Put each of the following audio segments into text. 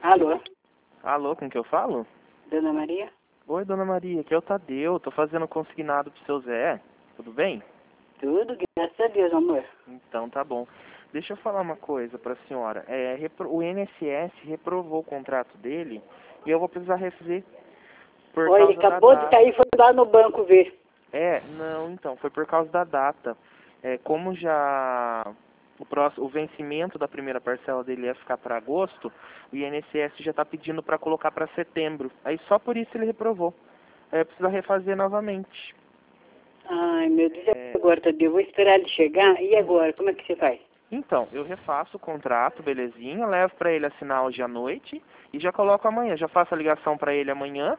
Alô? Alô, com que eu falo? Dona Maria? Oi, dona Maria, aqui é o Tadeu, tô fazendo consignado pro seu Zé, tudo bem? Tudo, graças a Deus, amor. Então tá bom. Deixa eu falar uma coisa pra senhora. O INSS reprovou o contrato dele e eu vou precisar refazer por Olha, ele causa da acabou de data. cair e foi lá no banco ver. Não, então, foi por causa da data. Como já o vencimento da primeira parcela dele ia ficar para agosto, o INSS já está pedindo para colocar para setembro. Aí só por isso ele reprovou. Aí precisa refazer novamente. Ai, meu Deus, agora, Tadeu, eu vou esperar ele chegar. E agora, como é que você faz? Então, eu refaço o contrato, belezinha, levo para ele assinar hoje à noite e já coloco amanhã. Já faço a ligação para ele amanhã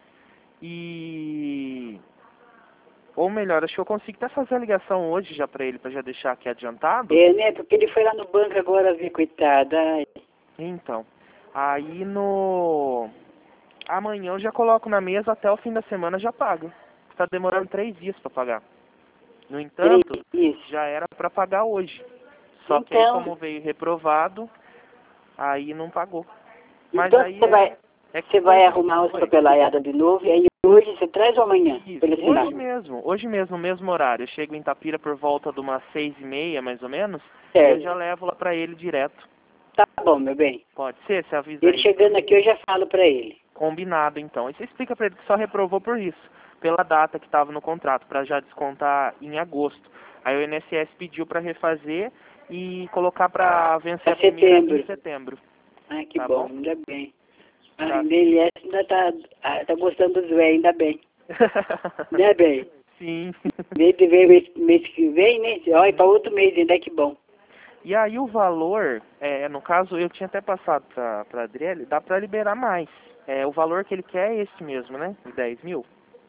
e... Ou melhor, acho que eu consigo até fazer a ligação hoje já pra ele, pra já deixar aqui adiantado. Né, porque ele foi lá no banco agora ver, coitado. Ai. Então, aí no... Amanhã eu já coloco na mesa, até o fim da semana já pago. Tá demorando 3 dias pra pagar. No entanto, 3 dias. já era pra pagar hoje. Só que aí, como veio reprovado, aí não pagou. Mas Então aí você vai arrumar os papelaiadas de novo e aí hoje você traz ou amanhã? Isso, Ele assinar? hoje mesmo, no mesmo horário. Eu chego em Itapira por volta de umas 6h30, mais ou menos, e Certo. eu já levo lá pra ele direto. Tá bom, meu bem. Pode ser? Você avisa Ele aí. chegando aqui eu já falo pra ele. Combinado, então. E você explica pra ele que só reprovou por isso, pela data que estava no contrato, pra já descontar em agosto. Aí o INSS pediu pra refazer e colocar pra vencer a primeira em setembro. Ai, que Tá bom, bom? ainda bem. Tá. Ele ainda tá gostando dos velhos, ainda bem. Né, bem? Sim. Mês que vem, né? Olha, para outro mês ainda, que bom. E aí o valor, no caso, eu tinha até passado pra Adriele, dá pra liberar mais. O valor que ele quer é esse mesmo, né? De 10 mil?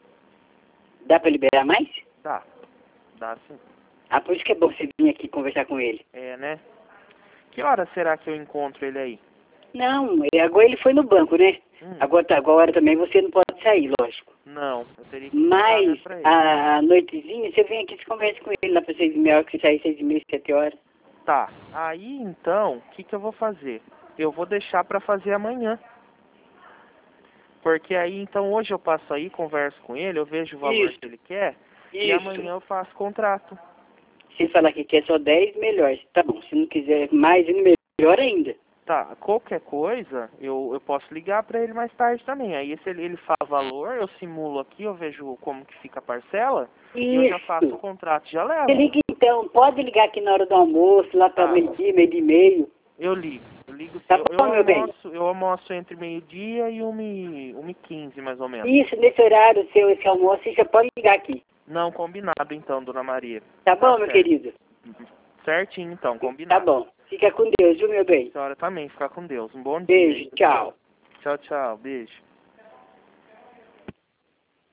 Dá para liberar mais? Dá. Dá sim. Ah, por isso que é bom você vir aqui conversar com ele. Né? Que hora será que eu encontro ele aí? Não, agora ele foi no banco, né? Agora também você não pode sair, lógico. Não, eu teria que Mas pra ele. a noitezinha, você vem aqui e conversa com ele lá para 6h30, que sair 6h30, 7 horas. Tá. Aí, então, o que eu vou fazer? Eu vou deixar pra fazer amanhã. Porque aí, então, hoje eu passo aí, converso com ele, eu vejo o valor que ele quer, e amanhã eu faço contrato. Se falar que quer só 10, melhor. Tá bom, se não quiser mais, melhor ainda. Tá, qualquer coisa, eu posso ligar pra ele mais tarde também. Aí se ele fala valor, eu simulo aqui, eu vejo como que fica a parcela, e eu já faço o contrato, já levo. Você liga então, pode ligar aqui na hora do almoço, lá para meio-dia, 12h30. Eu ligo Tá bom, meu bem? Eu almoço entre meio-dia e 1h15, mais ou menos. Isso, nesse horário, esse almoço, você pode ligar aqui. Não, combinado então, dona Maria. Tá bom, meu querido? Certinho então, combinado. Tá bom. Fica com Deus, viu, meu bem? A senhora também, fica com Deus. Um bom dia. Beijo, tchau. Tchau, tchau, beijo.